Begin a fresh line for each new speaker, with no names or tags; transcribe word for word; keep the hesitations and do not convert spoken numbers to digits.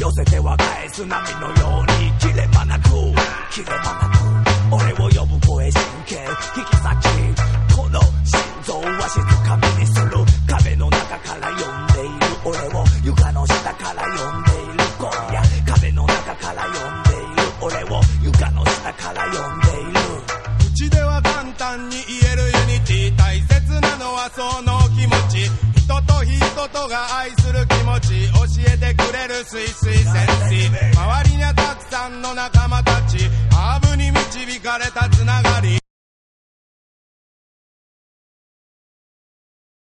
寄せては返す波のように切れ間なく切れ間なく俺を呼ぶ声神経引き裂きこの心臓は静かみにする壁の中から呼んでいる俺を床の下から呼んでいる今夜壁の中から呼んでいる俺を床の下から呼んでいる
口では簡単に言えるユニティ大切なのはその気持ち人と人とが愛する気持ち教えてくれるスイスイセンシ周りにはたくさんの仲間たちハーブに導かれたつながり